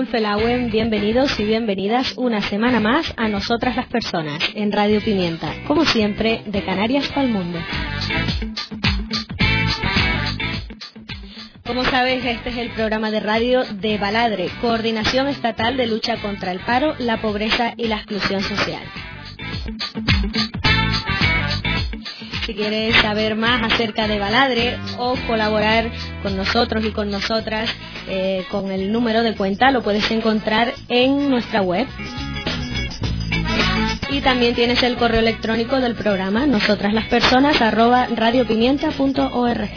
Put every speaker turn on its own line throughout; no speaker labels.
Felauen, bienvenidos y bienvenidas una semana más a Nosotras las Personas, en Radio Pimienta, como siempre, de Canarias para el mundo. Como sabes, este es el programa de radio de Baladre, Coordinación Estatal de Lucha contra el Paro, la Pobreza y la Exclusión Social. Si quieres saber más acerca de Baladre o colaborar con nosotros y con nosotras con el número de cuenta, lo puedes encontrar en nuestra web. Y también tienes el correo electrónico del programa, nosotraslaspersonas@radiopimienta.org.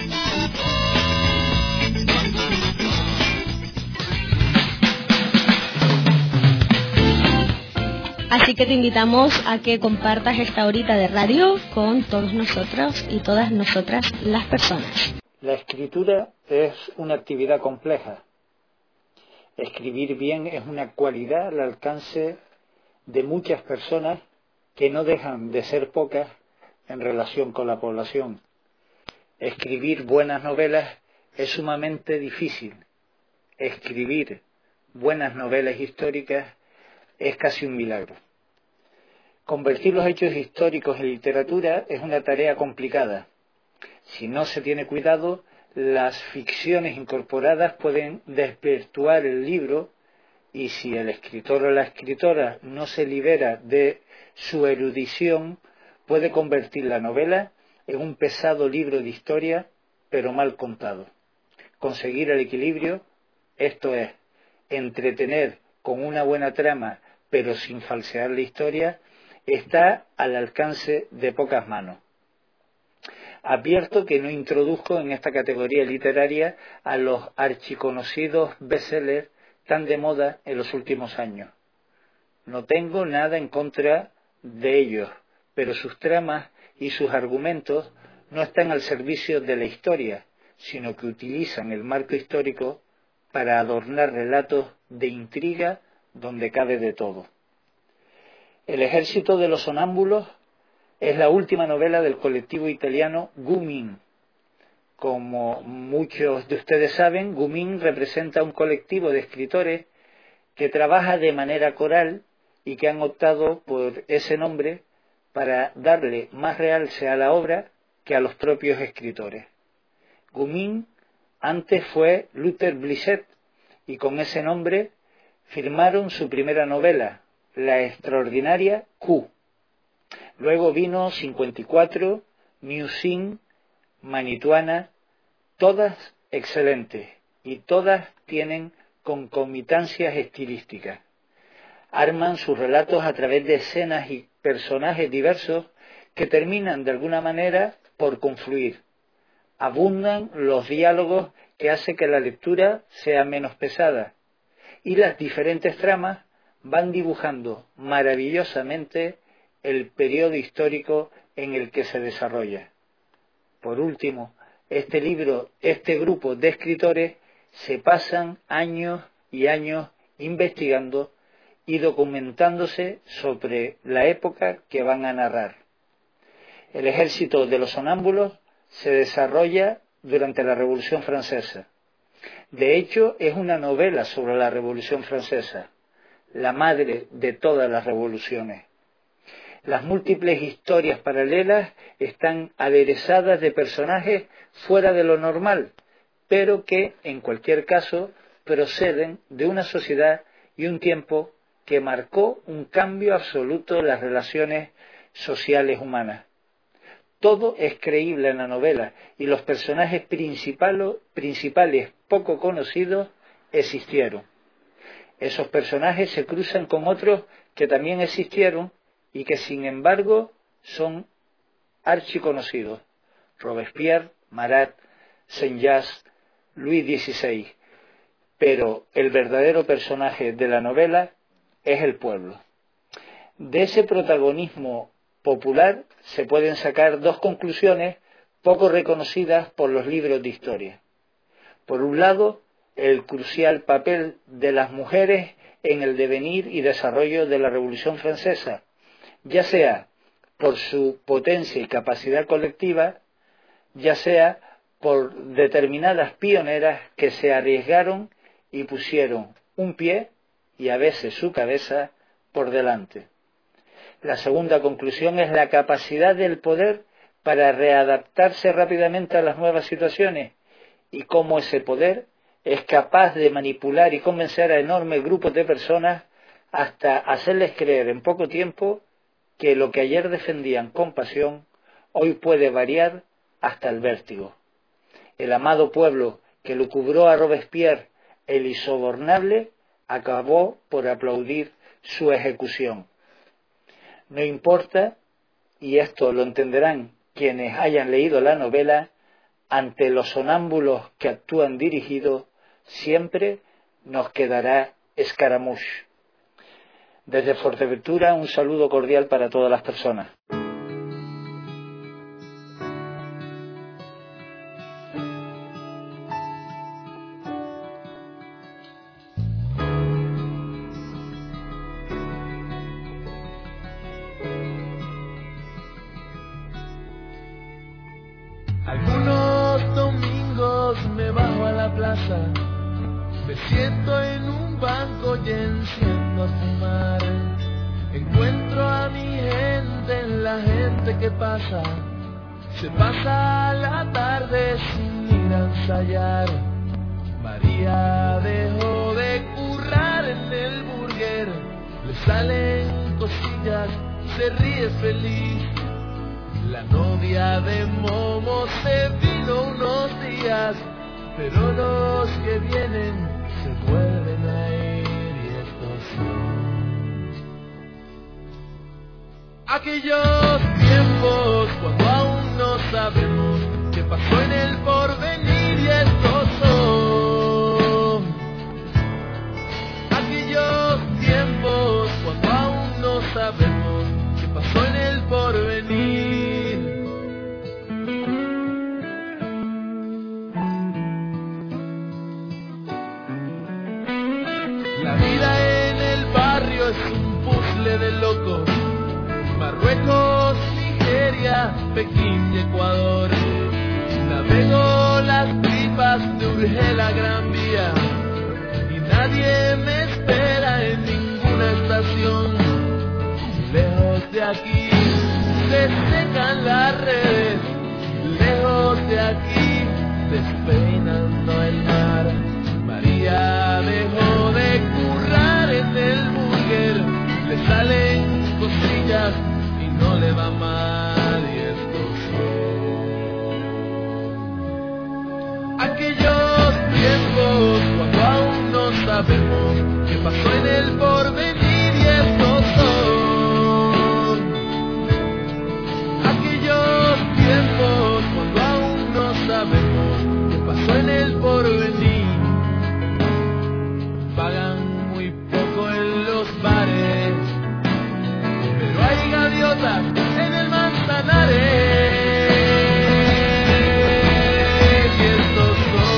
Así que te invitamos a que compartas esta horita de radio con todos nosotros y todas nosotras las personas.
La escritura es una actividad compleja. Escribir bien es una cualidad al alcance de muchas personas que no dejan de ser pocas en relación con la población. Escribir buenas novelas es sumamente difícil. Escribir buenas novelas históricas es casi un milagro. Convertir los hechos históricos en literatura es una tarea complicada. Si no se tiene cuidado, las ficciones incorporadas pueden desvirtuar el libro, y si el escritor o la escritora no se libera de su erudición, puede convertir la novela en un pesado libro de historia, pero mal contado. Conseguir el equilibrio, esto es, entretener con una buena trama, pero sin falsear la historia, está al alcance de pocas manos. Advierto que no introduzco en esta categoría literaria a los archiconocidos bestsellers tan de moda en los últimos años. No tengo nada en contra de ellos, pero sus tramas y sus argumentos no están al servicio de la historia, sino que utilizan el marco histórico para adornar relatos de intriga donde cabe de todo. El ejército de los sonámbulos es la última novela del colectivo italiano Gumin. Como muchos de ustedes saben, Gumin representa un colectivo de escritores que trabaja de manera coral y que han optado por ese nombre para darle más realce a la obra que a los propios escritores. Gumin antes fue Luther Blissett y con ese nombre firmaron su primera novela, La extraordinaria Q. Luego vino 54, New Sin, Manituana, todas excelentes y todas tienen concomitancias estilísticas. Arman sus relatos a través de escenas y personajes diversos que terminan de alguna manera por confluir. Abundan los diálogos que hacen que la lectura sea menos pesada y las diferentes tramas van dibujando maravillosamente el periodo histórico en el que se desarrolla. Por último, este grupo de escritores se pasan años y años investigando y documentándose sobre la época que van a narrar. El ejército de los sonámbulos se desarrolla durante la Revolución Francesa. De hecho, es una novela sobre la Revolución Francesa, la madre de todas las revoluciones. Las múltiples historias paralelas están aderezadas de personajes fuera de lo normal, pero que, en cualquier caso, proceden de una sociedad y un tiempo que marcó un cambio absoluto en las relaciones sociales humanas. Todo es creíble en la novela y los personajes principales poco conocidos existieron. Esos personajes se cruzan con otros que también existieron y que sin embargo son archiconocidos: Robespierre, Marat, Saint-Just, Luis XVI. Pero el verdadero personaje de la novela es el pueblo. De ese protagonismo popular se pueden sacar dos conclusiones poco reconocidas por los libros de historia. Por un lado, el crucial papel de las mujeres en el devenir y desarrollo de la Revolución Francesa, ya sea por su potencia y capacidad colectiva, ya sea por determinadas pioneras que se arriesgaron y pusieron un pie y a veces su cabeza por delante. La segunda conclusión es la capacidad del poder para readaptarse rápidamente a las nuevas situaciones y cómo ese poder es capaz de manipular y convencer a enormes grupos de personas hasta hacerles creer en poco tiempo que lo que ayer defendían con pasión hoy puede variar hasta el vértigo. El amado pueblo que lucubró a Robespierre, el insobornable, acabó por aplaudir su ejecución. No importa, y esto lo entenderán quienes hayan leído la novela, ante los sonámbulos que actúan dirigidos, siempre nos quedará Escaramouche. Desde Fuerteventura, un saludo cordial para todas las personas.
Algunos domingos me bajo a la plaza, me siento en un banco y enciendo a fumar. Encuentro a mi gente, la gente que pasa, se pasa la tarde sin ir a ensayar. María dejó de currar en el burger, le salen cosillas, se ríe feliz. La novia de Momo se vino unos días, pero los que vienen se vuelven a ir y estos son aquellos tiempos cuando aún no sabemos qué pasó en el porvenir y estos son aquellos tiempos cuando aún no sabemos qué pasó en el porvenir. La vida en el barrio es un puzzle de locos. Marruecos, Nigeria, Pekín y Ecuador. Navego las tripas de Urgel a Gran Vía y nadie me espera en ninguna estación. Lejos de aquí se secan las redes, lejos de aquí despeinando el mar. María dejó de currar en el burger, le salen cosillas y no le va mal y estos son aquellos tiempos cuando aún no sabemos qué pasó en el porvenir y estos son aquellos tiempos cuando aún no sabemos qué pasó en el porvenir. Pagan muy poco en los bares, pero hay gaviotas en el Manzanares y estos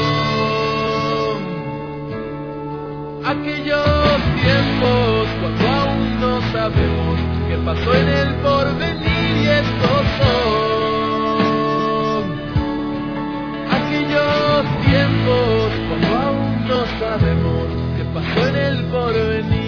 son aquellos tiempos cuando aún no sabemos qué pasó en el porvenir y estos son aquellos tiempos cuando aún no sabemos qué pasó en el porvenir.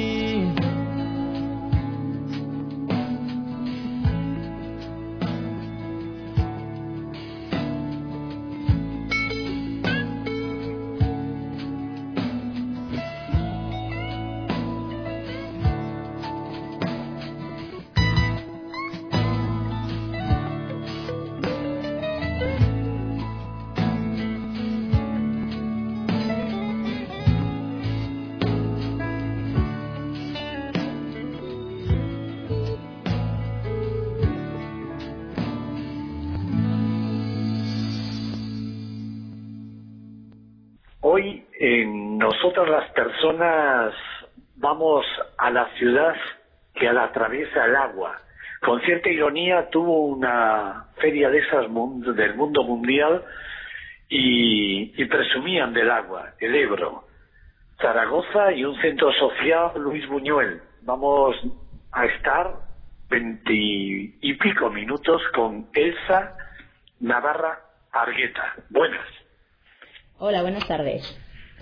Hoy nosotros las personas vamos a la ciudad que la atraviesa el agua. Con cierta ironía tuvo una feria de esas del mundo mundial y presumían del agua, el Ebro, Zaragoza y un centro social Luis Buñuel. Vamos a estar 20 y pico minutos con Elsa Navarra Argueta. Buenas.
Hola, buenas tardes.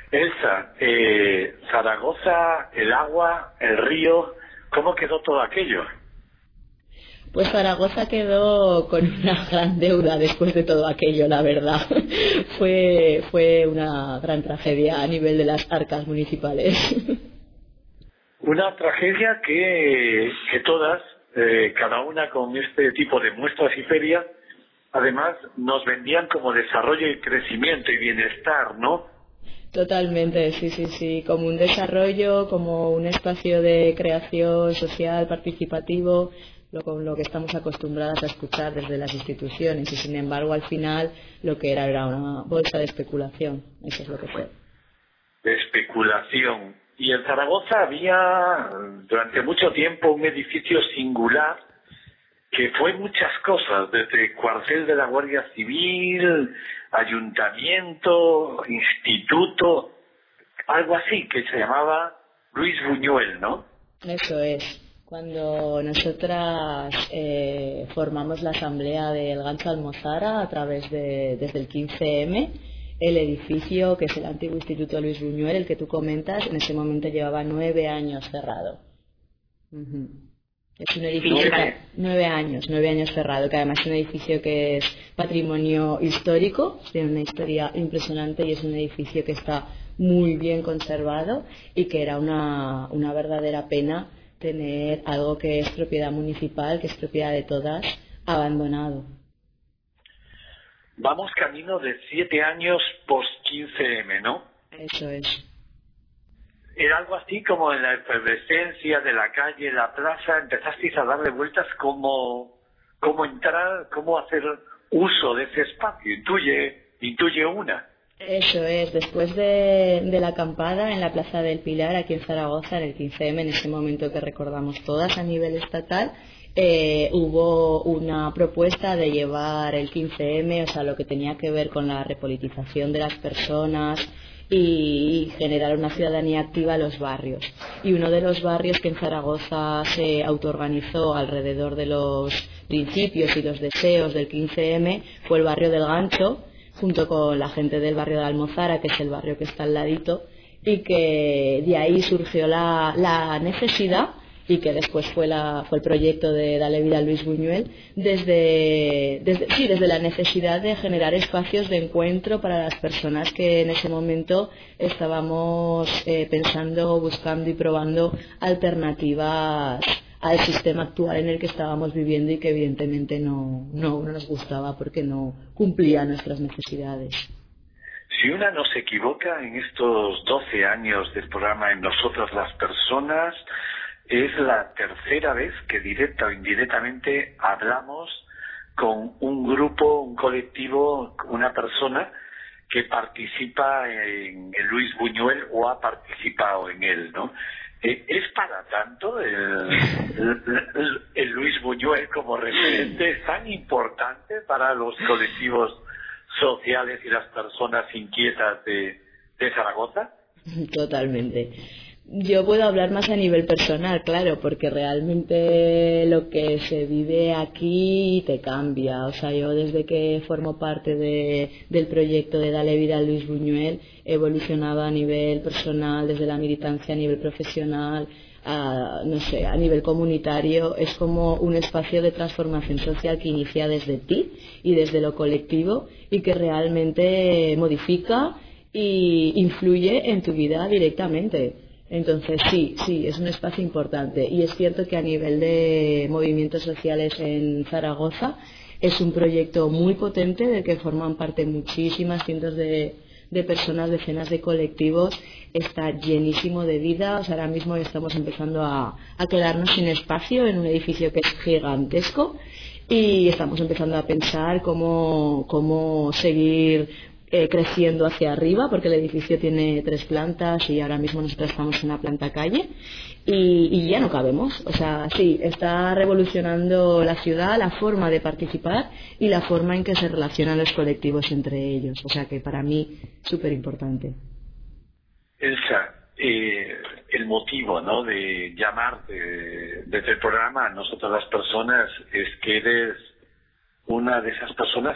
Elsa, Zaragoza, el agua, el río, ¿cómo quedó todo aquello?
Pues Zaragoza quedó con una gran deuda después de todo aquello, la verdad. Fue una gran tragedia a nivel de las arcas municipales.
Una tragedia que todas, cada una con este tipo de muestras y ferias, además nos vendían como desarrollo y crecimiento y bienestar, ¿no?
Totalmente, sí, como un desarrollo, como un espacio de creación social, participativo, con lo que estamos acostumbradas a escuchar desde las instituciones, y sin embargo al final lo que era una bolsa de especulación, eso es lo que fue.
De especulación. Y en Zaragoza había durante mucho tiempo un edificio singular que fue muchas cosas, desde cuartel de la Guardia Civil, ayuntamiento, instituto, algo así, que se llamaba Luis Buñuel, ¿no?
Eso es. Cuando nosotras formamos la asamblea del Gancho Almozara a través desde el 15M, el edificio, que es el antiguo Instituto Luis Buñuel, el que tú comentas, en ese momento llevaba 9 años cerrado. Es un edificio, 9 años cerrado, que además es un edificio que es patrimonio histórico, tiene una historia impresionante y es un edificio que está muy bien conservado y que era una verdadera pena tener algo que es propiedad municipal, que es propiedad de todas, abandonado.
Vamos camino de 7 años post-15M, ¿no?
Eso es.
Era algo así como en la efervescencia de la calle, la plaza, empezasteis a darle vueltas cómo entrar, cómo hacer uso de ese espacio. Intuye una.
Eso es, después de la acampada en la Plaza del Pilar, aquí en Zaragoza, en el 15M, en ese momento que recordamos todas a nivel estatal, hubo una propuesta de llevar el 15M, o sea, lo que tenía que ver con la repolitización de las personas y generar una ciudadanía activa a los barrios. Y uno de los barrios que en Zaragoza se autoorganizó alrededor de los principios y los deseos del 15M fue el barrio del Gancho, junto con la gente del barrio de Almozara, que es el barrio que está al ladito, y que de ahí surgió la necesidad, y que después fue el proyecto de Dale Vida a Luis Buñuel, desde la necesidad de generar espacios de encuentro para las personas que en ese momento estábamos pensando, buscando y probando alternativas al sistema actual en el que estábamos viviendo y que evidentemente no nos gustaba porque no cumplía nuestras necesidades.
Si una no se equivoca en estos 12 años del programa En Nosotras las Personas, es la tercera vez que directa o indirectamente hablamos con un grupo, un colectivo, una persona que participa en Luis Buñuel o ha participado en él, ¿no? ¿Es para tanto el Luis Buñuel como referente? ¿Es tan importante para los colectivos sociales y las personas inquietas de Zaragoza?
Totalmente. Yo puedo hablar más a nivel personal, claro, porque realmente lo que se vive aquí te cambia. O sea, yo desde que formo parte del proyecto de Dale Vida a Luis Buñuel he evolucionado a nivel personal, desde la militancia a nivel profesional, a nivel comunitario. Es como un espacio de transformación social que inicia desde ti y desde lo colectivo y que realmente modifica y influye en tu vida directamente. Entonces sí, es un espacio importante y es cierto que a nivel de movimientos sociales en Zaragoza es un proyecto muy potente del que forman parte muchísimas cientos de personas, decenas de colectivos, está llenísimo de vida. O sea, ahora mismo estamos empezando a quedarnos sin espacio en un edificio que es gigantesco y estamos empezando a pensar cómo seguir creciendo hacia arriba, porque el edificio tiene 3 plantas y ahora mismo nosotros estamos en la planta calle y ya no cabemos. O sea, sí, está revolucionando la ciudad, la forma de participar y la forma en que se relacionan los colectivos entre ellos. O sea que para mí súper importante.
Elsa, el motivo, ¿no?, de llamarte desde el programa a Nosotras las Personas es que eres una de esas personas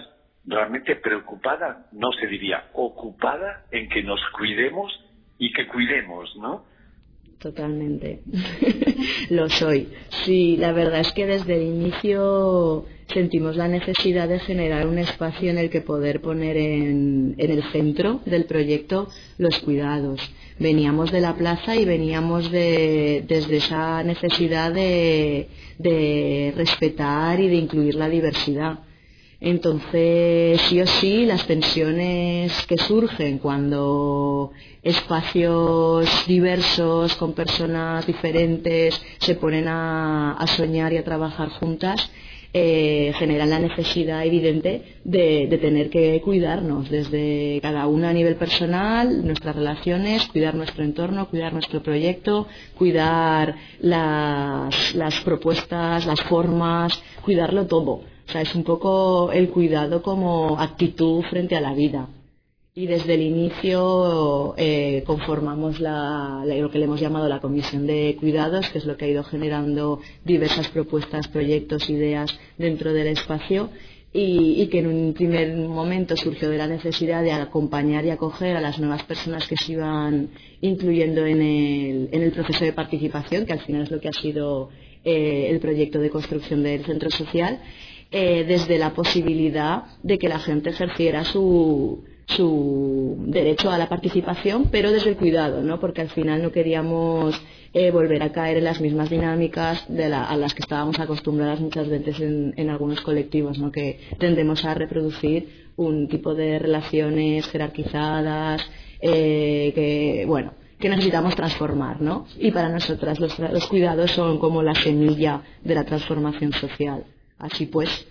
realmente preocupada, no se diría, ocupada en que nos cuidemos y que cuidemos, ¿no?
Totalmente. Lo soy. Sí, la verdad es que desde el inicio sentimos la necesidad de generar un espacio en el que poder poner en el centro del proyecto los cuidados. Veníamos de la plaza y veníamos desde esa necesidad de respetar y de incluir la diversidad. Entonces, sí o sí, las tensiones que surgen cuando espacios diversos con personas diferentes se ponen a soñar y a trabajar juntas, generan la necesidad evidente de tener que cuidarnos desde cada una a nivel personal, nuestras relaciones, cuidar nuestro entorno, cuidar nuestro proyecto, cuidar las propuestas, las formas, cuidarlo todo. O sea, es un poco el cuidado como actitud frente a la vida. Y desde el inicio conformamos lo que le hemos llamado la Comisión de Cuidados, que es lo que ha ido generando diversas propuestas, proyectos, ideas dentro del espacio y que en un primer momento surgió de la necesidad de acompañar y acoger a las nuevas personas que se iban incluyendo en el proceso de participación, que al final es lo que ha sido el proyecto de construcción del centro social, desde la posibilidad de que la gente ejerciera su derecho a la participación, pero desde el cuidado, ¿no? Porque al final no queríamos volver a caer en las mismas dinámicas a las que estábamos acostumbradas muchas veces en algunos colectivos, ¿no? Que tendemos a reproducir un tipo de relaciones jerarquizadas que necesitamos transformar, ¿no? Y para nosotras los cuidados son como la semilla de la transformación social. Así pues.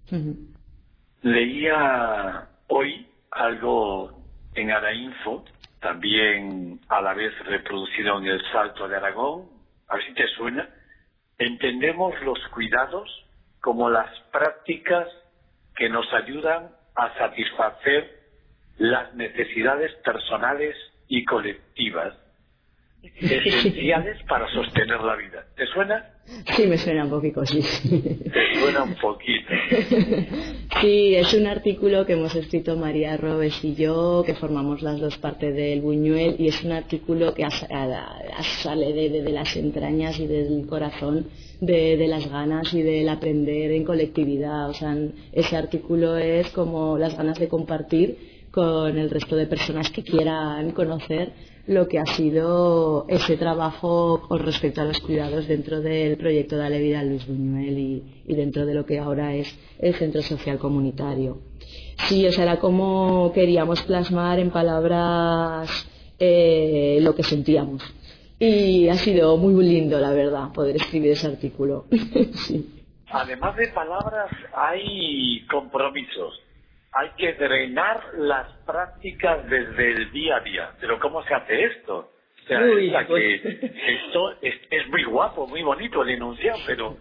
Leía hoy algo en Arainfo, también a la vez reproducido en El Salto de Aragón, a ver si te suena. Entendemos los cuidados como las prácticas que nos ayudan a satisfacer las necesidades personales y colectivas esenciales para sostener la vida. ¿Te suena?
Sí, me suena un poquito, sí.
Te suena un poquito.
Sí, es un artículo que hemos escrito María Robes y yo, que formamos las dos partes del Buñuel, y es un artículo que sale de las entrañas y del corazón, de las ganas y del aprender en colectividad. O sea, ese artículo es como las ganas de compartir con el resto de personas que quieran conocer lo que ha sido ese trabajo con respecto a los cuidados dentro del proyecto Dale Vida a Luis Buñuel y dentro de lo que ahora es el Centro Social Comunitario. Sí, o sea, era como queríamos plasmar en palabras lo que sentíamos. Y ha sido muy lindo, la verdad, poder escribir ese artículo. Sí.
Además de palabras, hay compromisos. Hay que drenar las prácticas desde el día a día. Pero ¿cómo se hace esto? O sea, esto es muy guapo, muy bonito el enunciado, pero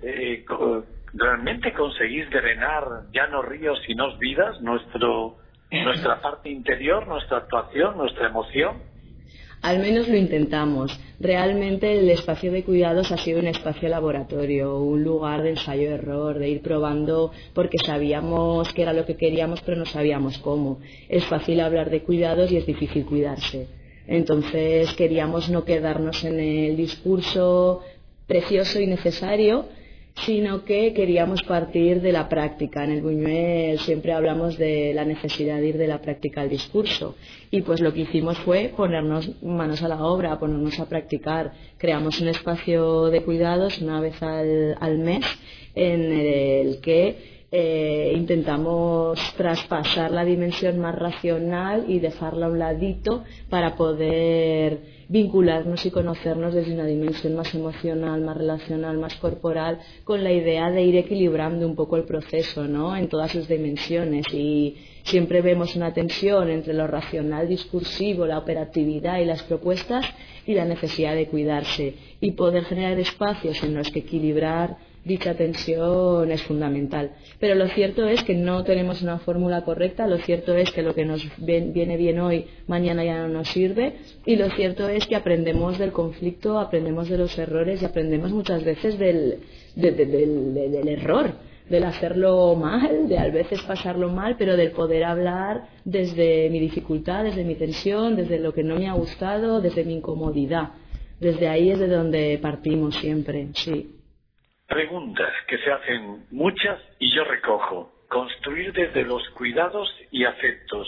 ¿realmente conseguís drenar ya no ríos sino vidas, nuestra parte interior, nuestra actuación, nuestra emoción?
Al menos lo intentamos. Realmente el espacio de cuidados ha sido un espacio laboratorio, un lugar de ensayo-error, de ir probando porque sabíamos que era lo que queríamos pero no sabíamos cómo. Es fácil hablar de cuidados y es difícil cuidarse. Entonces queríamos no quedarnos en el discurso precioso y necesario, sino que queríamos partir de la práctica. En el Buñuel siempre hablamos de la necesidad de ir de la práctica al discurso, y pues lo que hicimos fue ponernos manos a la obra, ponernos a practicar. Creamos un espacio de cuidados una vez al mes en el que intentamos traspasar la dimensión más racional y dejarla a un ladito para poder vincularnos y conocernos desde una dimensión más emocional, más relacional, más corporal, con la idea de ir equilibrando un poco el proceso, ¿no? En todas sus dimensiones. Y siempre vemos una tensión entre lo racional, discursivo, la operatividad y las propuestas, y la necesidad de cuidarse. Y poder generar espacios en los que equilibrar dicha tensión es fundamental. Pero lo cierto es que no tenemos una fórmula correcta, lo cierto es que lo que nos viene bien hoy, mañana ya no nos sirve, y lo cierto es que aprendemos del conflicto, aprendemos de los errores y aprendemos muchas veces del error. del hacerlo mal, de a veces pasarlo mal, pero del poder hablar desde mi dificultad, desde mi tensión, desde lo que no me ha gustado, desde mi incomodidad. Desde ahí es de donde partimos siempre, sí.
Preguntas que se hacen muchas y yo recojo. Construir desde los cuidados y afectos.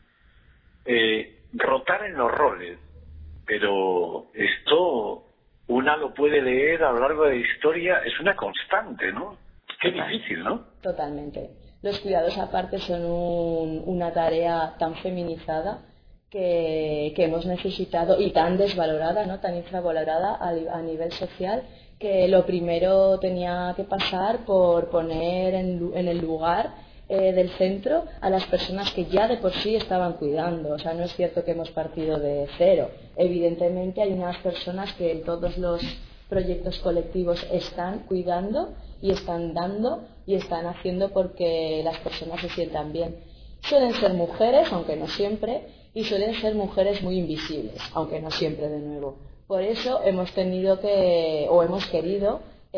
Rotar en los roles. Pero esto una lo puede leer a lo largo de la historia, es una constante, ¿no? Qué difícil, ¿no?
Totalmente. Los cuidados aparte son una tarea tan feminizada que hemos necesitado y tan desvalorada, ¿no? Tan infravalorada a nivel social, que lo primero tenía que pasar por poner en el lugar del centro a las personas que ya de por sí estaban cuidando. O sea, no es cierto que hemos partido de cero. Evidentemente hay unas personas que en todos los proyectos colectivos están cuidando y están dando y están haciendo porque las personas se sientan bien. Suelen ser mujeres, aunque no siempre, y suelen ser mujeres muy invisibles, aunque no siempre de nuevo. Por eso hemos tenido que, o hemos querido,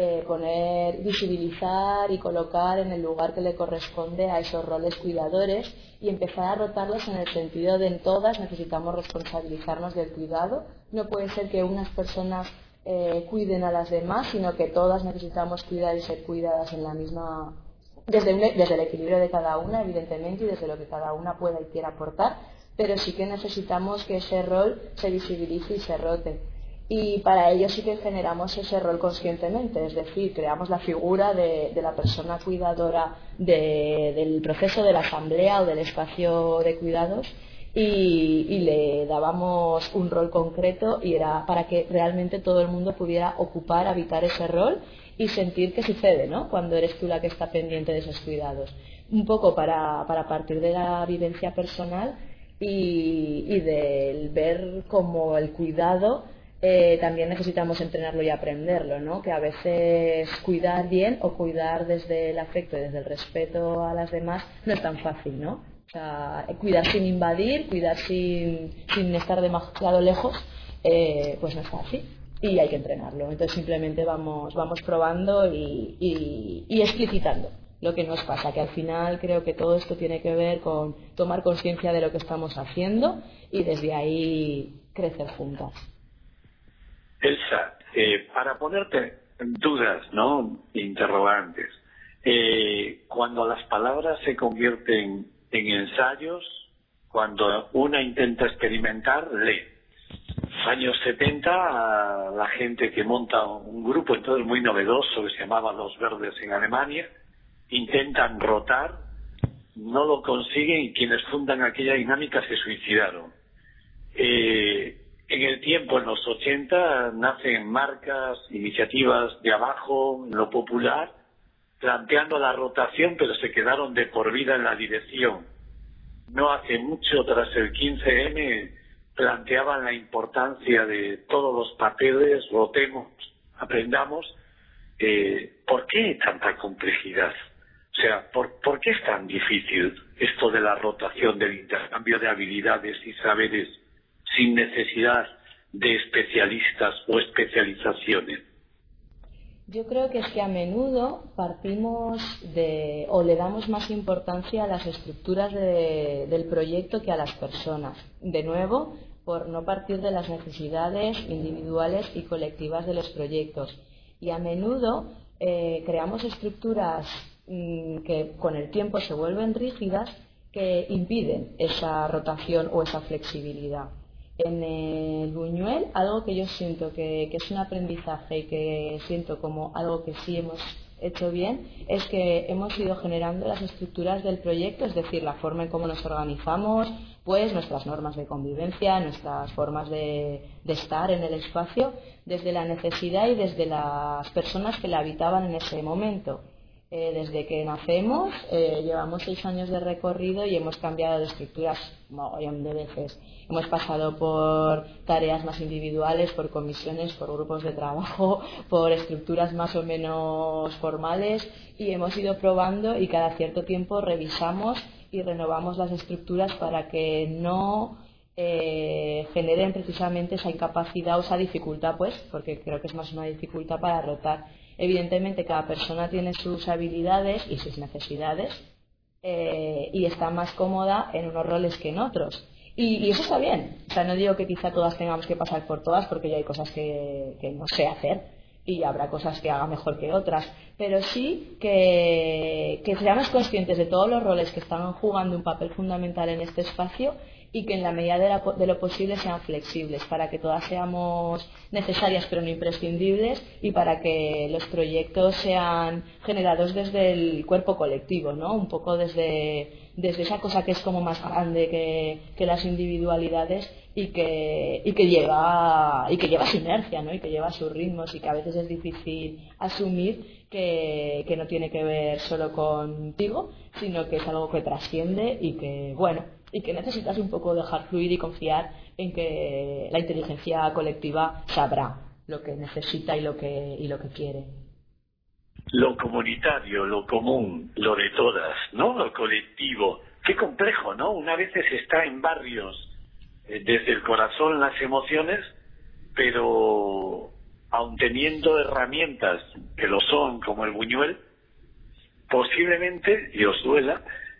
visibilizar y colocar en el lugar que le corresponde a esos roles cuidadores y empezar a rotarlos en el sentido de en todas necesitamos responsabilizarnos del cuidado. No puede ser que unas personas cuiden a las demás, sino que todas necesitamos cuidar y ser cuidadas en la misma, desde el equilibrio de cada una, evidentemente, y desde lo que cada una pueda y quiera aportar, pero sí que necesitamos que ese rol se visibilice y se rote. Y para ello sí que generamos ese rol conscientemente, es decir, creamos la figura de la persona cuidadora del proceso de la asamblea o del espacio de cuidados y le dábamos un rol concreto y era para que realmente todo el mundo pudiera ocupar, habitar ese rol y sentir que sucede, ¿no? Cuando eres tú la que está pendiente de esos cuidados. Un poco para partir de la vivencia personal y del ver como el cuidado también necesitamos entrenarlo y aprenderlo, ¿no? Que a veces cuidar bien o cuidar desde el afecto y desde el respeto a las demás no es tan fácil, ¿no? O sea, cuidar sin invadir, cuidar sin estar demasiado lejos, pues no es fácil y hay que entrenarlo. Entonces simplemente vamos probando y explicitando lo que nos pasa, que al final creo que todo esto tiene que ver con tomar conciencia de lo que estamos haciendo y desde ahí crecer juntas.
Elsa, para ponerte dudas, ¿no? Interrogantes, cuando las palabras se convierten en ensayos, cuando una intenta experimentar, lee. Años 70, la gente que monta un grupo, entonces muy novedoso, que se llamaba Los Verdes en Alemania, intentan rotar, no lo consiguen y quienes fundan aquella dinámica se suicidaron. En el tiempo, en los 80, nacen marcas, iniciativas de abajo, en lo popular, planteando la rotación, pero se quedaron de por vida en la dirección. No hace mucho, tras el 15M, planteaban la importancia de todos los papeles, rotemos, aprendamos. ¿Por qué tanta complejidad? O sea, ¿por qué es tan difícil esto de la rotación, del intercambio de habilidades y saberes sin necesidad de especialistas o especializaciones?
Yo creo que es que a menudo partimos o le damos más importancia a las estructuras del proyecto que a las personas. De nuevo, por no partir de las necesidades individuales y colectivas de los proyectos. Y a menudo creamos estructuras que con el tiempo se vuelven rígidas que impiden esa rotación o esa flexibilidad. En el Buñuel, algo que yo siento que es un aprendizaje y que siento como algo que sí hemos hecho bien, es que hemos ido generando las estructuras del proyecto, es decir, la forma en cómo nos organizamos, pues nuestras normas de convivencia, nuestras formas de estar en el espacio, desde la necesidad y desde las personas que la habitaban en ese momento. Desde que nacemos, llevamos 6 años de recorrido y hemos cambiado de estructuras un montón de veces. Hemos pasado por tareas más individuales, por comisiones, por grupos de trabajo, por estructuras más o menos formales y hemos ido probando y cada cierto tiempo revisamos y renovamos las estructuras para que no generen precisamente esa incapacidad o esa dificultad, pues, porque creo que es más una dificultad para rotar. Evidentemente cada persona tiene sus habilidades y sus necesidades y está más cómoda en unos roles que en otros. Y eso está bien. O sea, no digo que quizá todas tengamos que pasar por todas, porque ya hay cosas que no sé hacer y habrá cosas que haga mejor que otras, pero sí que seamos conscientes de todos los roles que están jugando un papel fundamental en este espacio y que en la medida de lo posible sean flexibles, para que todas seamos necesarias pero no imprescindibles, y para que los proyectos sean generados desde el cuerpo colectivo, ¿no? Un poco desde esa cosa que es como más grande que las individualidades y que lleva su inercia, ¿no? Y que lleva sus ritmos, y que a veces es difícil asumir que no tiene que ver solo contigo, sino que es algo que trasciende y que necesitas un poco dejar fluir y confiar en que la inteligencia colectiva sabrá lo que necesita y lo que quiere.
Lo comunitario, lo común, lo de todas, ¿no? Lo colectivo. Qué complejo, ¿no? Una vez se está en barrios desde el corazón, las emociones, pero aun teniendo herramientas que lo son, como el Buñuel, posiblemente, y os duela,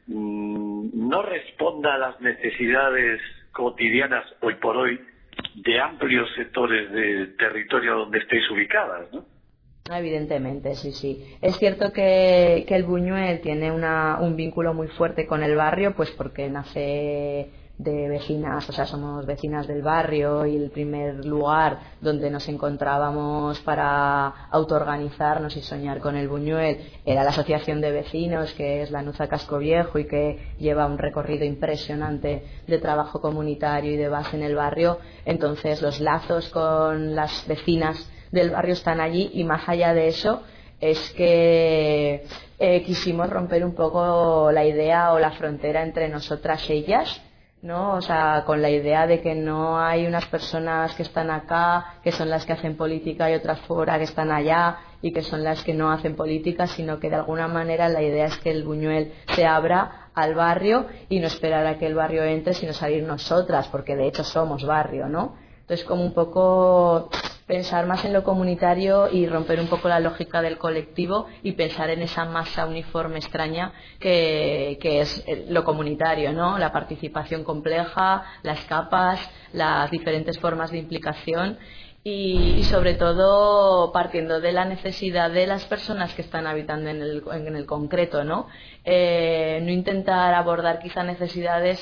no responda a las necesidades cotidianas hoy por hoy de amplios sectores del territorio donde estéis ubicadas, ¿no?
Evidentemente, sí. Es cierto que el Buñuel tiene un vínculo muy fuerte con el barrio, pues porque nace de vecinas, o sea, somos vecinas del barrio, y el primer lugar donde nos encontrábamos para autoorganizarnos y soñar con el Buñuel era la asociación de vecinos, que es la Nuza Casco Viejo, y que lleva un recorrido impresionante de trabajo comunitario y de base en el barrio. Entonces los lazos con las vecinas del barrio están allí, y más allá de eso es que quisimos romper un poco la idea o la frontera entre nosotras y ellas, ¿no? O sea, con la idea de que no hay unas personas que están acá, que son las que hacen política, y otras fuera que están allá y que son las que no hacen política, sino que de alguna manera la idea es que el Buñuel se abra al barrio y no esperar a que el barrio entre, sino salir nosotras, porque de hecho somos barrio, ¿no? Entonces, como un poco pensar más en lo comunitario y romper un poco la lógica del colectivo y pensar en esa masa uniforme extraña que es lo comunitario, ¿no? La participación compleja, las capas, las diferentes formas de implicación y sobre todo partiendo de la necesidad de las personas que están habitando en el concreto, ¿no? No intentar abordar quizá necesidades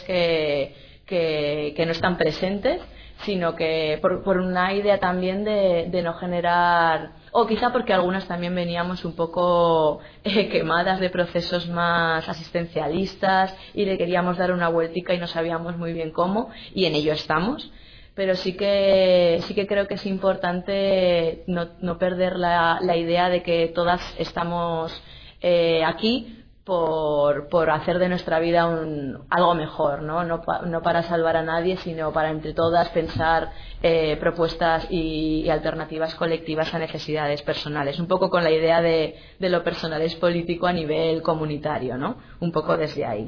que no están presentes, sino que por una idea también de no generar, o quizá porque algunas también veníamos un poco quemadas de procesos más asistencialistas y le queríamos dar una vueltica y no sabíamos muy bien cómo, y en ello estamos. Pero sí que creo que es importante no perder la idea de que todas estamos aquí por hacer de nuestra vida algo mejor, ¿no? No para salvar a nadie, sino para entre todas pensar propuestas y alternativas colectivas a necesidades personales, un poco con la idea de lo personal es político a nivel comunitario, ¿no? Un poco desde ahí.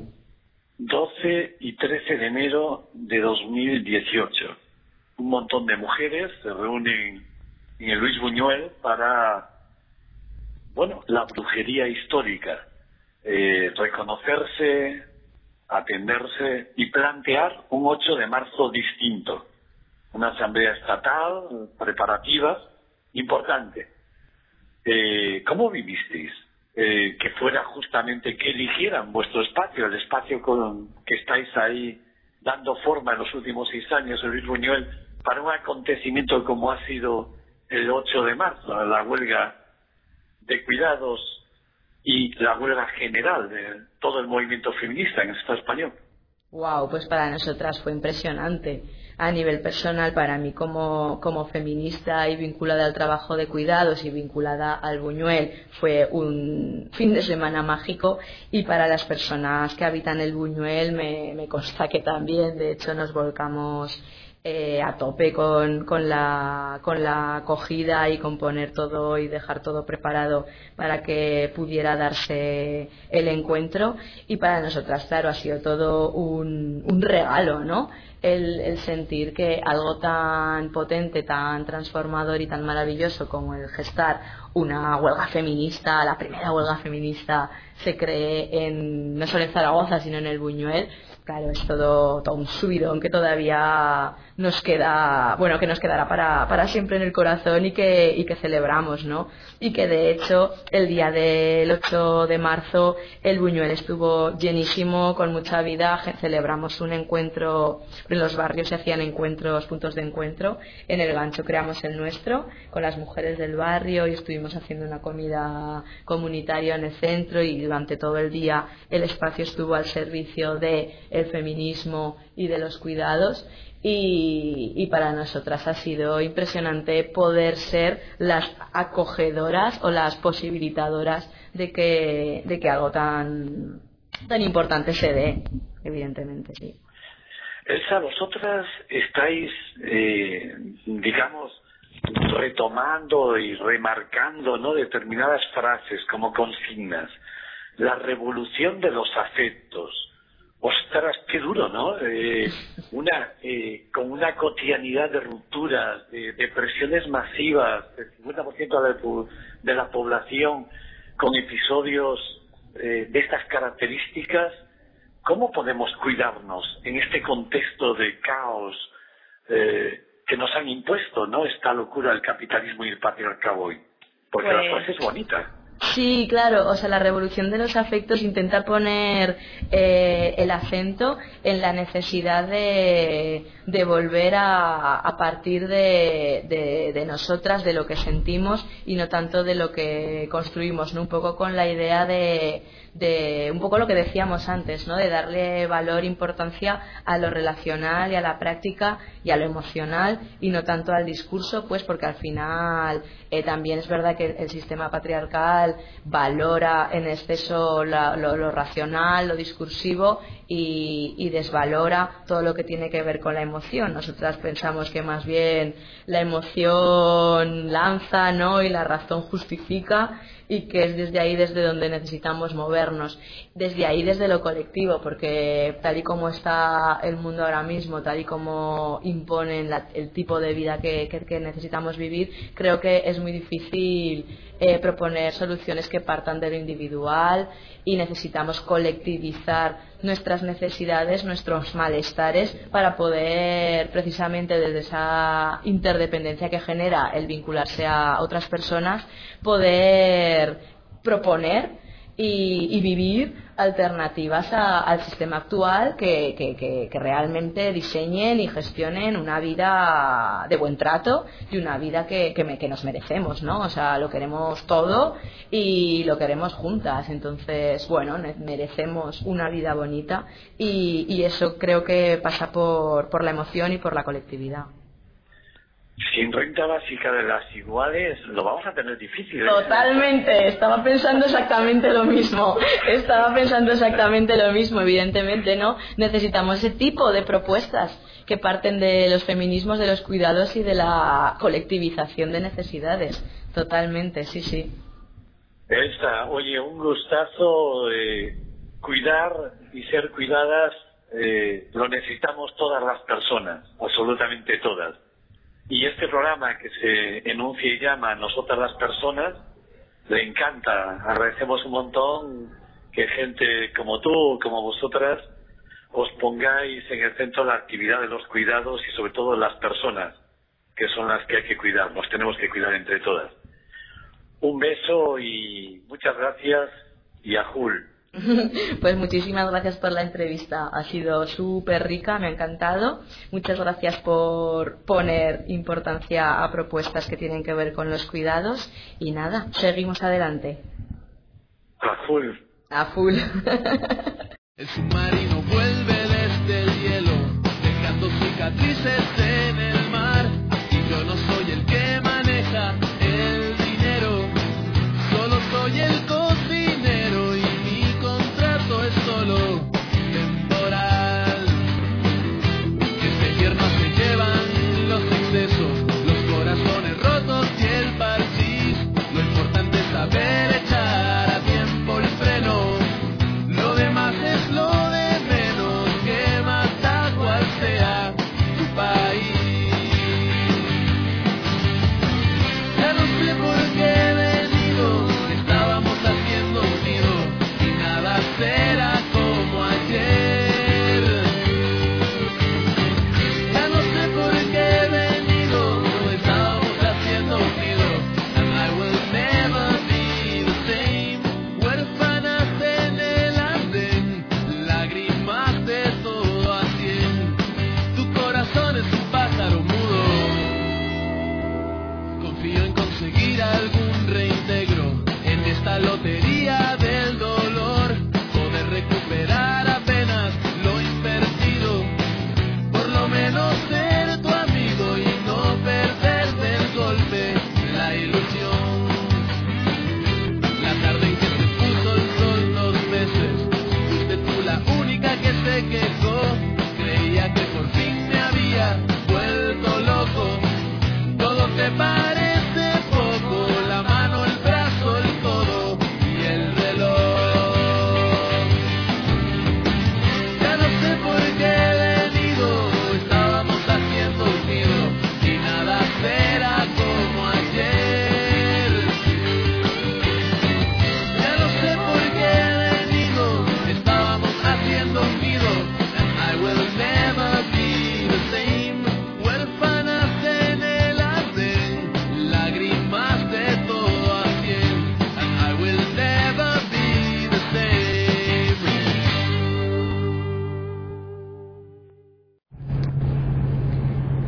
12 y 13 de enero de 2018. Un montón de mujeres se reúnen en el Luis Buñuel para, la brujería histórica. Reconocerse, atenderse y plantear un 8 de marzo distinto. Una asamblea estatal, preparativa, importante. ¿Cómo vivisteis? Que fuera justamente que eligieran vuestro espacio, el espacio que estáis ahí dando forma en los últimos 6 años, el Luis Buñuel, para un acontecimiento como ha sido el 8 de marzo, la huelga de cuidados y la huelga general de todo el movimiento feminista en el Estado español.
Wow, pues para nosotras fue impresionante. A nivel personal, para mí como feminista y vinculada al trabajo de cuidados y vinculada al Buñuel, fue un fin de semana mágico, y para las personas que habitan el Buñuel me consta que también. De hecho, nos volcamos a tope con la acogida y con poner todo y dejar todo preparado para que pudiera darse el encuentro. Y para nosotras, claro, ha sido todo un regalo, ¿no? el sentir que algo tan potente, tan transformador y tan maravilloso como el gestar una huelga feminista, la primera huelga feminista, se cree no solo en Zaragoza sino en el Buñuel. Claro, es todo un subidón que todavía nos queda, bueno, que nos quedará para siempre en el corazón y que celebramos, ¿no? Y que de hecho el día del 8 de marzo el Buñuel estuvo llenísimo, con mucha vida. Celebramos un encuentro, en los barrios se hacían encuentros, puntos de encuentro. En el Gancho creamos el nuestro con las mujeres del barrio y estuvimos haciendo una comida comunitaria en el centro, y durante todo el día el espacio estuvo al servicio de el feminismo y de los cuidados, y para nosotras ha sido impresionante poder ser las acogedoras o las posibilitadoras de que algo tan importante se dé, evidentemente, sí.
Elsa, vosotras estáis, digamos, retomando y remarcando, ¿no?, determinadas frases como consignas. La revolución de los afectos. Ostras, qué duro, ¿no? Con una cotidianidad de rupturas, de presiones masivas, del 50% de la población con episodios de estas características. ¿Cómo podemos cuidarnos en este contexto de caos que nos han impuesto, ¿no?, esta locura del capitalismo y el patriarcado hoy? Porque la frase es bonita.
Sí, claro, o sea, la revolución de los afectos intenta poner el acento en la necesidad de volver a partir de nosotras, de lo que sentimos, y no tanto de lo que construimos, ¿no? Un poco con la idea de un poco lo que decíamos antes, ¿no?, de darle valor, importancia a lo relacional y a la práctica y a lo emocional, y no tanto al discurso, pues porque al final también es verdad que el sistema patriarcal valora en exceso lo racional, lo discursivo, y desvalora todo lo que tiene que ver con la emoción. Nosotras pensamos que más bien la emoción lanza, ¿no?, y la razón justifica, y que es desde ahí desde donde necesitamos movernos, desde ahí, desde lo colectivo, porque tal y como está el mundo ahora mismo, tal y como imponen el tipo de vida que necesitamos vivir, creo que es muy difícil proponer soluciones que partan de lo individual, y necesitamos colectivizar nuestras necesidades, nuestros malestares, para poder, precisamente desde esa interdependencia que genera el vincularse a otras personas, poder proponer y vivir alternativas al sistema actual que realmente diseñen y gestionen una vida de buen trato, y una vida que nos merecemos, ¿no? O sea, lo queremos todo y lo queremos juntas. Entonces, bueno, merecemos una vida bonita, y eso creo que pasa por la emoción y por la colectividad.
Sin renta básica de las iguales lo vamos a tener difícil, ¿eh?
Totalmente, estaba pensando exactamente lo mismo, evidentemente, ¿no? Necesitamos ese tipo de propuestas que parten de los feminismos, de los cuidados y de la colectivización de necesidades. Totalmente, sí, sí.
Elsa, oye, un gustazo. Cuidar y ser cuidadas lo necesitamos todas las personas, absolutamente todas. Y este programa que se enuncia y llama Nosotras las Personas, le encanta. Agradecemos un montón que gente como tú, como vosotras, os pongáis en el centro de la actividad de los cuidados, y sobre todo las personas, que son las que hay que cuidar. Nos tenemos que cuidar entre todas. Un beso y muchas gracias, y a Jul.
Pues muchísimas gracias por la entrevista, ha sido súper rica, me ha encantado. Muchas gracias por poner importancia a propuestas que tienen que ver con los cuidados, y nada, seguimos adelante.
A full.
A full.
El submarino vuelve desde el hielo, dejando cicatrices en el mar. Y yo no soy el que maneja el dinero, solo soy el cocinero, y mi contrato es solo temporal. Este invierno se llevan los excesos, los corazones rotos y el parchís. Lo importante es saber echar a tiempo el freno. Lo demás es lo de menos, que más da cual sea.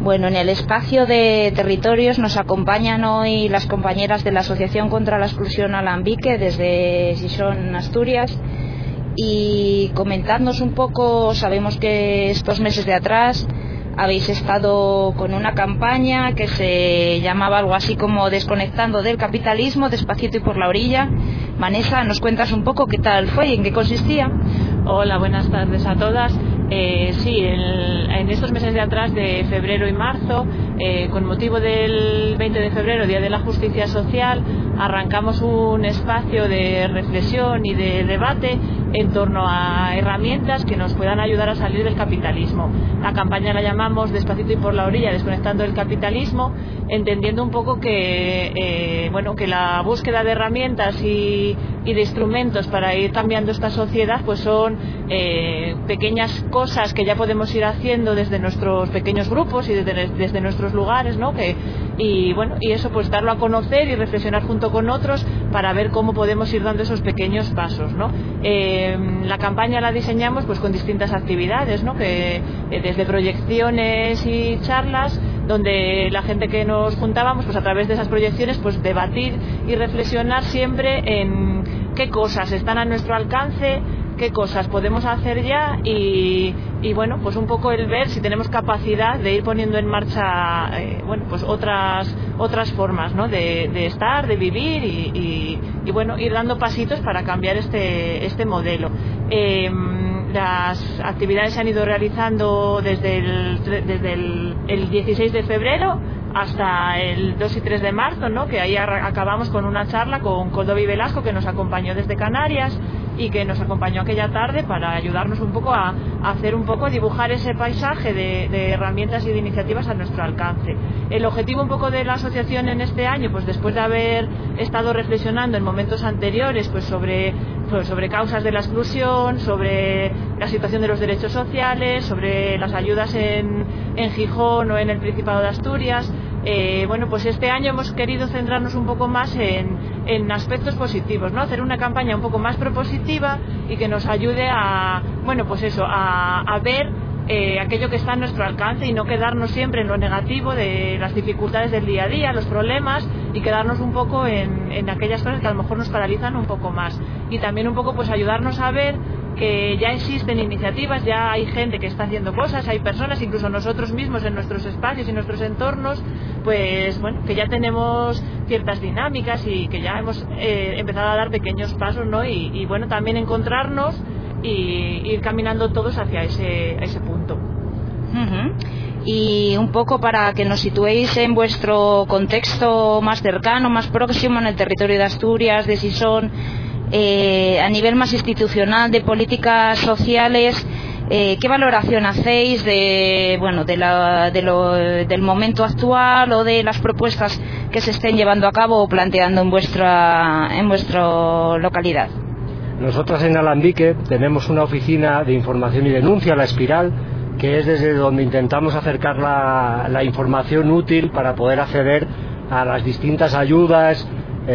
Bueno, en el espacio de territorios nos acompañan hoy las compañeras de la Asociación contra la Exclusión Alambique desde Gijón, Asturias, y comentadnos un poco. Sabemos que estos meses de atrás habéis estado con una campaña que se llamaba algo así como Desconectando del capitalismo, despacito y por la orilla. Vanessa, ¿nos cuentas un poco qué tal fue y en qué consistía?
Hola, buenas tardes a todas. Sí, en estos meses de atrás, de febrero y marzo, con motivo del 20 de febrero, Día de la Justicia Social, arrancamos un espacio de reflexión y de debate en torno a herramientas que nos puedan ayudar a salir del capitalismo. La campaña la llamamos Despacito y por la orilla, desconectando el capitalismo, entendiendo un poco que la búsqueda de herramientas y de instrumentos para ir cambiando esta sociedad pues son pequeñas cosas que ya podemos ir haciendo desde nuestros pequeños grupos y desde nuestros lugares, ¿no? Y eso pues darlo a conocer y reflexionar junto con otros para ver cómo podemos ir dando esos pequeños pasos, ¿no? La campaña la diseñamos pues con distintas actividades, ¿no? Que desde proyecciones y charlas, donde la gente que nos juntábamos pues a través de esas proyecciones pues debatir y reflexionar siempre en qué cosas están a nuestro alcance, qué cosas podemos hacer ya y pues un poco el ver si tenemos capacidad de ir poniendo en marcha pues otras formas, ¿no? de estar, de vivir y ir dando pasitos para cambiar este modelo. Las actividades se han ido realizando desde el 16 de febrero hasta el 2 y 3 de marzo, ¿no? Que ahí acabamos con una charla con Coldovi Velasco, que nos acompañó desde Canarias y que nos acompañó aquella tarde para ayudarnos un poco a dibujar ese paisaje de herramientas y de iniciativas a nuestro alcance. El objetivo un poco de la asociación en este año, pues después de haber estado reflexionando en momentos anteriores pues sobre causas de la exclusión, sobre la situación de los derechos sociales, sobre las ayudas en Gijón o en el Principado de Asturias, pues este año hemos querido centrarnos un poco más en aspectos positivos, ¿no? Hacer una campaña un poco más propositiva y que nos ayude a ver aquello que está a nuestro alcance y no quedarnos siempre en lo negativo de las dificultades del día a día, los problemas, y quedarnos un poco en aquellas cosas que a lo mejor nos paralizan un poco más. Y también un poco pues ayudarnos a ver que ya existen iniciativas, ya hay gente que está haciendo cosas, hay personas, incluso nosotros mismos en nuestros espacios y nuestros entornos, pues que ya tenemos ciertas dinámicas y que ya hemos empezado a dar pequeños pasos, ¿no? Y también encontrarnos y ir caminando todos hacia ese punto.
Uh-huh. Y un poco para que nos situéis en vuestro contexto más cercano, más próximo, en el territorio de Asturias, de Gijón, a nivel más institucional, de políticas sociales, ¿qué valoración hacéis del momento actual o de las propuestas que se estén llevando a cabo o planteando en vuestra localidad?
Nosotros en Alambique tenemos una oficina de información y denuncia, La Espiral, que es desde donde intentamos acercar la información útil para poder acceder a las distintas ayudas,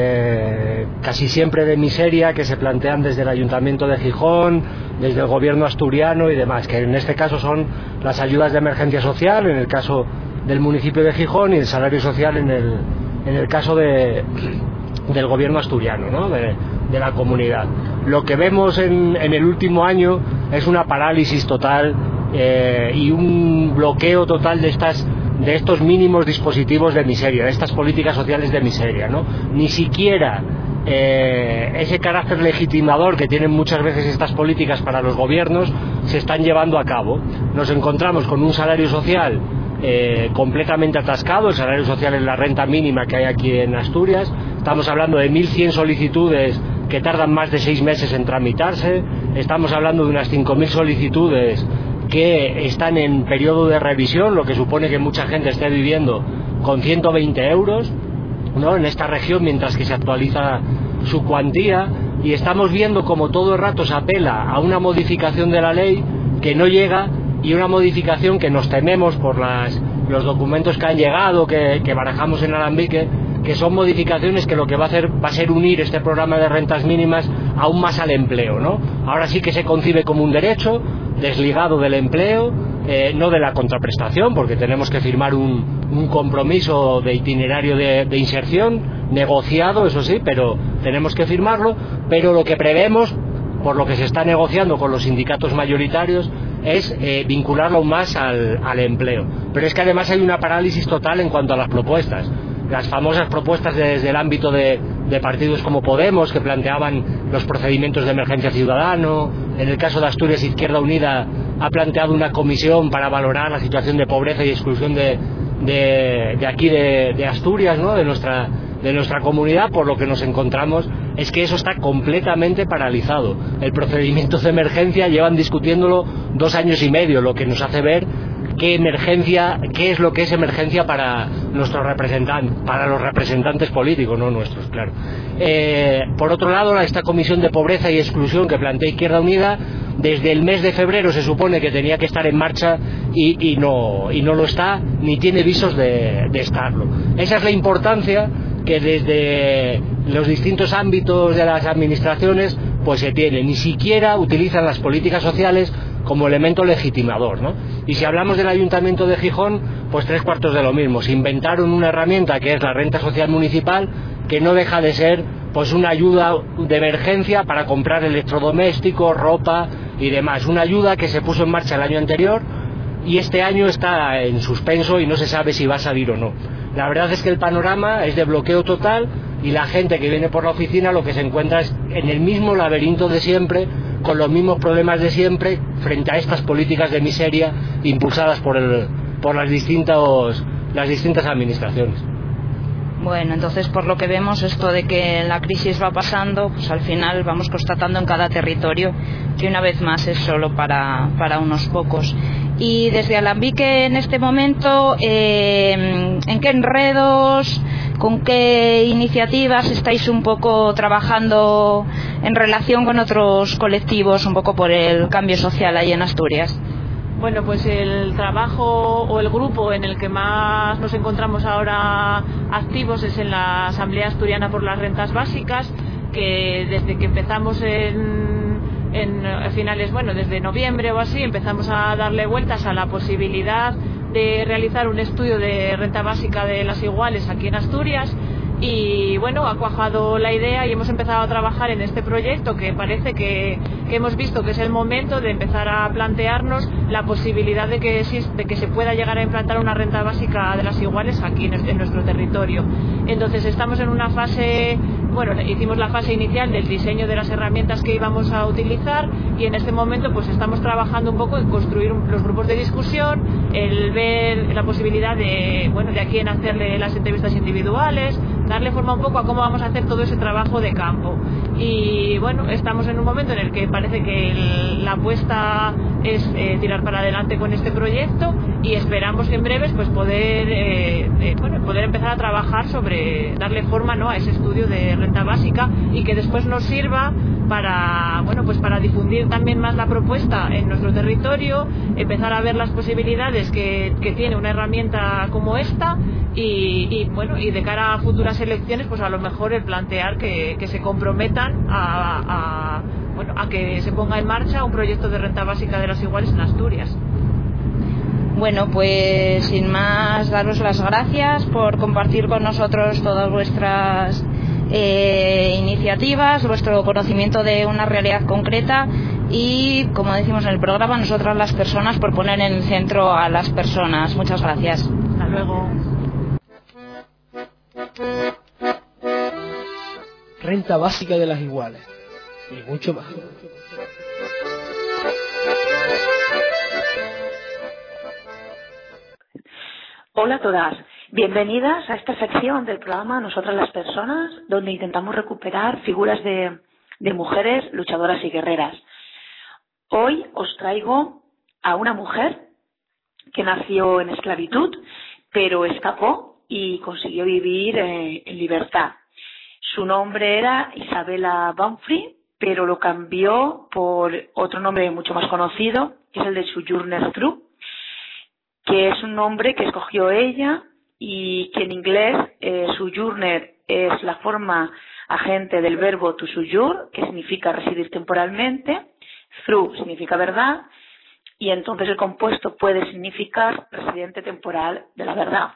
casi siempre de miseria, que se plantean desde el Ayuntamiento de Gijón, desde el Gobierno asturiano y demás, que en este caso son las ayudas de emergencia social, en el caso del municipio de Gijón, y el salario social en el caso del Gobierno asturiano, ¿no? de la comunidad. Lo que vemos en el último año es una parálisis total y un bloqueo total de estos mínimos dispositivos de miseria, de estas políticas sociales de miseria, ¿no? Ni siquiera ese carácter legitimador que tienen muchas veces estas políticas para los gobiernos se están llevando a cabo. Nos encontramos con un salario social completamente atascado. El salario social es la renta mínima que hay aquí en Asturias. Estamos hablando de 1.100 solicitudes que tardan más de 6 meses en tramitarse. Estamos hablando de unas 5.000 solicitudes que están en periodo de revisión, lo que supone que mucha gente esté viviendo con 120 euros, ¿no? En esta región, mientras que se actualiza su cuantía, y estamos viendo como todo el rato se apela a una modificación de la ley que no llega, y una modificación que nos tememos por los documentos que han llegado, que barajamos en Alambique, que son modificaciones que lo que va a ser unir este programa de rentas mínimas aún más al empleo, ¿no? Ahora sí que se concibe como un derecho desligado del empleo, no de la contraprestación, porque tenemos que firmar un compromiso de itinerario de inserción, negociado, eso sí, pero tenemos que firmarlo, pero lo que prevemos, por lo que se está negociando con los sindicatos mayoritarios, es vincularlo aún más al empleo. Pero es que además hay una parálisis total en cuanto a las propuestas. Las famosas propuestas desde el ámbito de partidos como Podemos, que planteaban los procedimientos de emergencia ciudadano. En el caso de Asturias, Izquierda Unida ha planteado una comisión para valorar la situación de pobreza y exclusión de aquí de Asturias, ¿no? de nuestra comunidad. Por lo que nos encontramos es que eso está completamente paralizado. El procedimiento de emergencia llevan discutiéndolo 2 años y medio, lo que nos hace ver qué es lo que es emergencia para nuestros representantes, para los representantes políticos, no nuestros, claro. Por otro lado, esta comisión de pobreza y exclusión que plantea Izquierda Unida, desde el mes de febrero se supone que tenía que estar en marcha y no lo está, ni tiene visos de estarlo. Esa es la importancia que desde los distintos ámbitos de las administraciones pues se tiene. Ni siquiera utilizan las políticas sociales como elemento legitimador, ¿no? Y si hablamos del Ayuntamiento de Gijón, pues 3/4 de lo mismo. Se inventaron una herramienta que es la renta social municipal, que no deja de ser pues una ayuda de emergencia para comprar electrodomésticos, ropa y demás. Una ayuda que se puso en marcha el año anterior y este año está en suspenso y no se sabe si va a salir o no. La verdad es que el panorama es de bloqueo total y la gente que viene por la oficina lo que se encuentra es en el mismo laberinto de siempre, con los mismos problemas de siempre, frente a estas políticas de miseria impulsadas por las distintas administraciones.
Bueno, entonces por lo que vemos, esto de que la crisis va pasando, pues al final vamos constatando en cada territorio que una vez más es solo para unos pocos. Y desde Alambique en este momento, ¿en qué enredos, con qué iniciativas estáis un poco trabajando en relación con otros colectivos, un poco por el cambio social ahí en Asturias?
Bueno, pues el trabajo o el grupo en el que más nos encontramos ahora activos es en la Asamblea Asturiana por las Rentas Básicas, que desde que empezamos en finales, bueno, desde noviembre o así, empezamos a darle vueltas a la posibilidad de realizar un estudio de renta básica de las iguales aquí en Asturias. Y bueno, ha cuajado la idea y hemos empezado a trabajar en este proyecto, que parece que hemos visto que es el momento de empezar a plantearnos la posibilidad de que se pueda llegar a implantar una renta básica de las iguales aquí en nuestro territorio. Entonces estamos en una fase, bueno, hicimos la fase inicial del diseño de las herramientas que íbamos a utilizar y en este momento pues estamos trabajando un poco en construir los grupos de discusión, el ver la posibilidad de aquí en hacerle las entrevistas individuales, darle forma un poco a cómo vamos a hacer todo ese trabajo de campo. Y bueno, estamos en un momento en el que parece que la apuesta es tirar para adelante con este proyecto y esperamos que en breves pues poder empezar a trabajar sobre darle forma, ¿no?, a ese estudio de renta básica y que después nos sirva para difundir también más la propuesta en nuestro territorio, empezar a ver las posibilidades que tiene una herramienta como esta y de cara a futuras elecciones pues a lo mejor el plantear que se comprometan a que se ponga en marcha un proyecto de renta básica de las iguales en Asturias.
Bueno, pues sin más, daros las gracias por compartir con nosotros todas vuestras iniciativas, vuestro conocimiento de una realidad concreta y, como decimos en el programa, nosotras las personas, por poner en el centro a las personas. Muchas gracias.
Hasta luego.
Renta básica de las iguales y mucho más.
Hola a todas, bienvenidas a esta sección del programa Nosotras las Personas, donde intentamos recuperar figuras de mujeres luchadoras y guerreras. Hoy os traigo a una mujer que nació en esclavitud, pero escapó y consiguió vivir en libertad. Su nombre era Isabella Baumfree, pero lo cambió por otro nombre mucho más conocido, que es el de Sojourner Truth, que es un nombre que escogió ella y que en inglés sojourner es la forma agente del verbo to sojourn, que significa residir temporalmente, true significa verdad, y entonces el compuesto puede significar residente temporal de la verdad.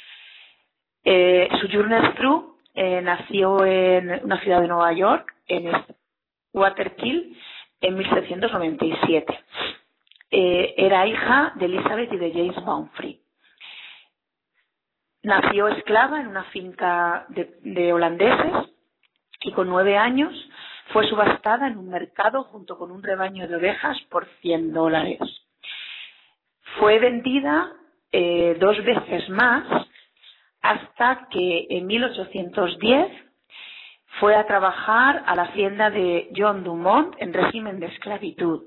Sojourner Truth nació en una ciudad de Nueva York, en Waterkill, en 1797. Era hija de Elizabeth y de James Baumphrey. Nació esclava en una finca de holandeses y con 9 años fue subastada en un mercado junto con un rebaño de ovejas por $100. Fue vendida 2 veces más hasta que en 1810 fue a trabajar a la hacienda de John Dumont en régimen de esclavitud.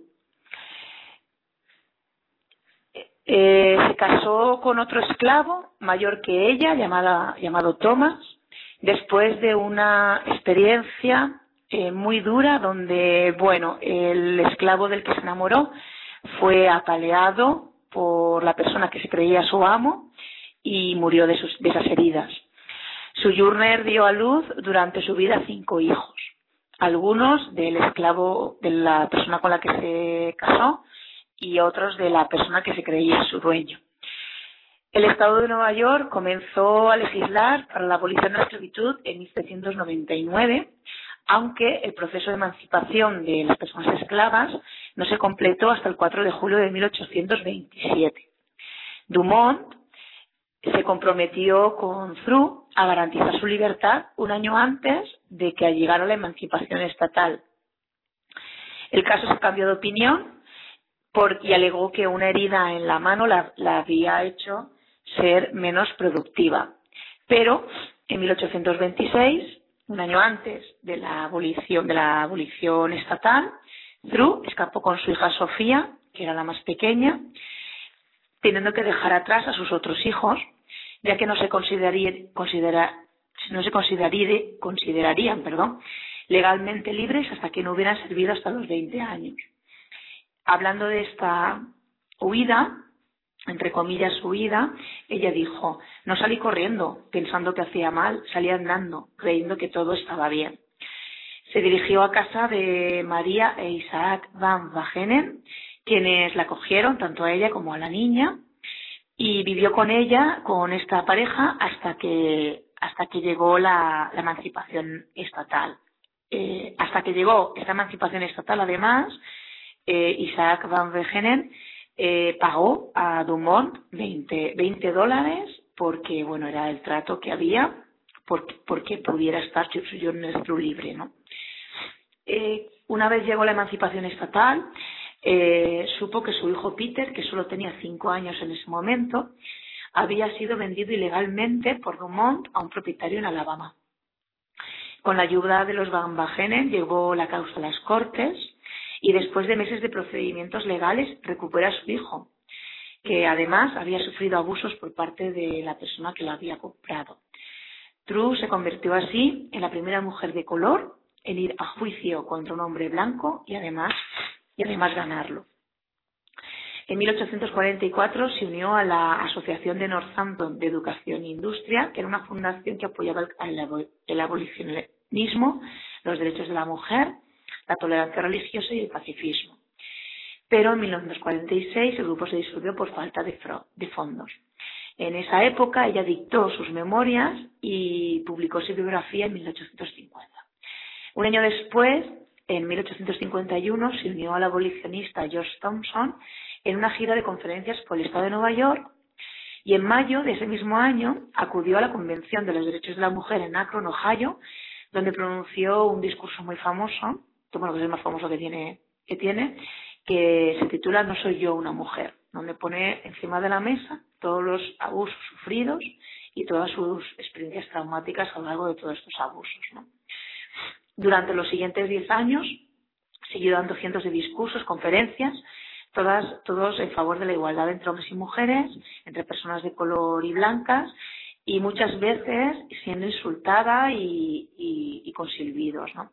Se casó con otro esclavo mayor que ella, llamado Thomas, después de una experiencia muy dura donde, el esclavo del que se enamoró fue apaleado por la persona que se creía su amo y murió de esas heridas. Sojourner dio a luz durante su vida 5 hijos, algunos del esclavo de la persona con la que se casó y otros de la persona que se creía su dueño. El Estado de Nueva York comenzó a legislar para la abolición de la esclavitud en 1799, aunque el proceso de emancipación de las personas esclavas no se completó hasta el 4 de julio de 1827. Dumont se comprometió con Truth a garantizar su libertad un año antes de que llegara la emancipación estatal. El caso se cambió de opinión y alegó que una herida en la mano la había hecho ser menos productiva. Pero en 1826, un año antes de la abolición estatal, Truth escapó con su hija Sofía, que era la más pequeña, teniendo que dejar atrás a sus otros hijos, ya que no se considerarían legalmente libres hasta que no hubieran servido hasta los 20 años. Hablando de esta huida, entre comillas huida, ella dijo: no salí corriendo pensando que hacía mal, salí andando creyendo que todo estaba bien. Se dirigió a casa de María e Isaac van Wagenen, quienes la acogieron tanto a ella como a la niña, y vivió con esta pareja hasta que llegó la emancipación estatal. Hasta que llegó esta emancipación estatal, además, Isaac van Wagenen pagó a Dumont $20 porque, era el trato que había porque pudiera estar Sojourner Truth libre, ¿no? Una vez llegó la emancipación estatal, supo que su hijo Peter, que solo tenía 5 años en ese momento, había sido vendido ilegalmente por Dumont a un propietario en Alabama. Con la ayuda de los Van Wagenen llevó la causa a las cortes y después de meses de procedimientos legales recupera a su hijo, que además había sufrido abusos por parte de la persona que lo había comprado. Truth se convirtió así en la primera mujer de color en ir a juicio contra un hombre blanco y además ganarlo. En 1844 se unió a la Asociación de Northampton de Educación e Industria, que era una fundación que apoyaba el abolicionismo, los derechos de la mujer, la tolerancia religiosa y el pacifismo. Pero en 1946 el grupo se disolvió por falta de fondos. En esa época ella dictó sus memorias y publicó su biografía en 1850. Un año después, en 1851, se unió al abolicionista George Thompson en una gira de conferencias por el estado de Nueva York, y en mayo de ese mismo año acudió a la Convención de los Derechos de la Mujer en Akron, Ohio, donde pronunció un discurso muy famoso, que es el más famoso que tiene, que se titula "No soy yo una mujer", donde pone encima de la mesa todos los abusos sufridos y todas sus experiencias traumáticas a lo largo de todos estos abusos, ¿no? Durante los siguientes 10 años siguió dando cientos de discursos, conferencias, todos en favor de la igualdad entre hombres y mujeres, entre personas de color y blancas, y muchas veces siendo insultada y con silbidos, ¿no?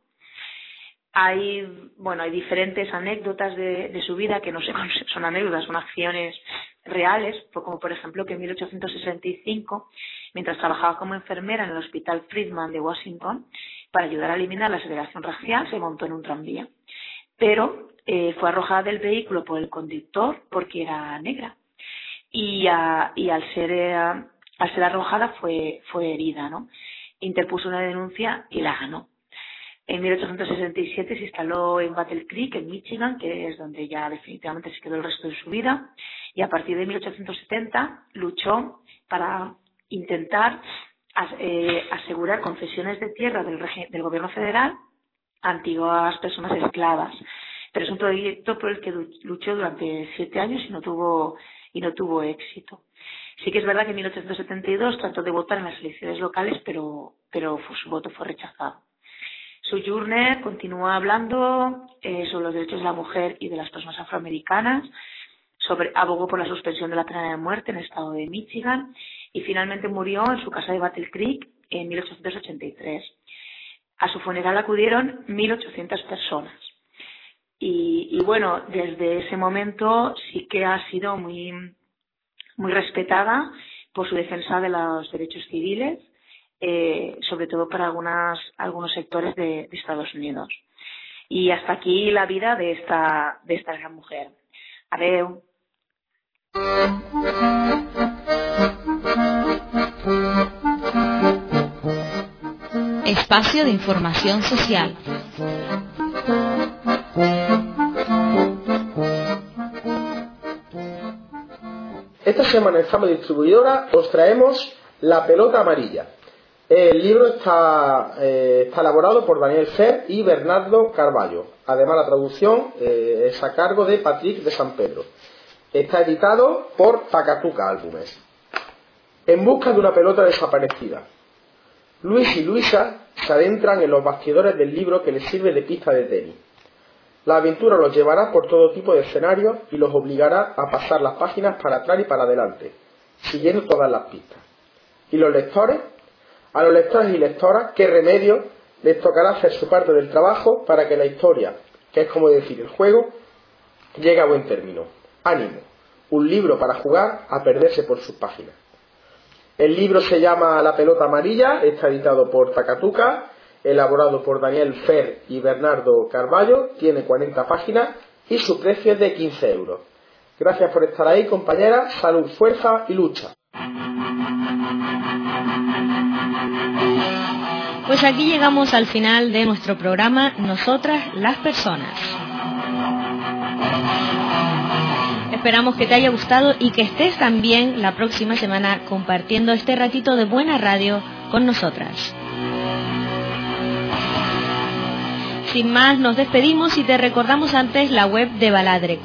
Hay diferentes anécdotas de su vida que no son anécdotas, son acciones reales, como por ejemplo que en 1865, mientras trabajaba como enfermera en el Hospital Friedman de Washington, para ayudar a eliminar la segregación racial, se montó en un tranvía. Pero fue arrojada del vehículo por el conductor porque era negra y al ser arrojada fue herida, ¿no? Interpuso una denuncia y la ganó. En 1867 se instaló en Battle Creek, en Michigan, que es donde ya definitivamente se quedó el resto de su vida, y a partir de 1870 luchó para intentar asegurar concesiones de tierra del gobierno federal a antiguas personas esclavas. Pero es un proyecto por el que luchó durante 7 años y no tuvo éxito. Sí que es verdad que en 1872 trató de votar en las elecciones locales, pero su voto fue rechazado. Sojourner continúa hablando sobre los derechos de la mujer y de las personas afroamericanas, abogó por la suspensión de la pena de muerte en el estado de Michigan y finalmente murió en su casa de Battle Creek en 1883. A su funeral acudieron 1.800 personas. Y bueno, desde ese momento sí que ha sido muy, muy respetada por su defensa de los derechos civiles, sobre todo para algunos sectores de Estados Unidos. Y hasta aquí la vida de esta gran mujer. Adeu.
Espacio de información social.
Esta semana en Fama Distribuidora os traemos La pelota amarilla. El libro está elaborado por Daniel Fer y Bernardo Carballo. Además, la traducción es a cargo de Patrick de San Pedro. Está editado por Takatuka Álbumes. En busca de una pelota desaparecida. Luis y Luisa se adentran en los bastidores del libro que les sirve de pista de tenis. La aventura los llevará por todo tipo de escenarios y los obligará a pasar las páginas para atrás y para adelante, siguiendo todas las pistas. ¿Y los lectores? A los lectores y lectoras, ¿qué remedio les tocará hacer su parte del trabajo para que la historia, que es como decir el juego, llegue a buen término? ¡Ánimo! Un libro para jugar a perderse por sus páginas. El libro se llama La pelota amarilla, está editado por Takatuka, elaborado por Daniel Fer y Bernardo Carballo, tiene 40 páginas y su precio es de 15 euros. Gracias por estar ahí, compañeras. Salud, fuerza y lucha.
Pues aquí llegamos al final de nuestro programa Nosotras las Personas. Esperamos que te haya gustado y que estés también la próxima semana compartiendo este ratito de buena radio con nosotras. Sin más, nos despedimos y te recordamos antes la web de Baladre,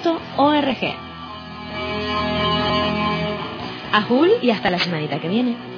coordinacionbaladre.org. Ajul y hasta la semanita que viene.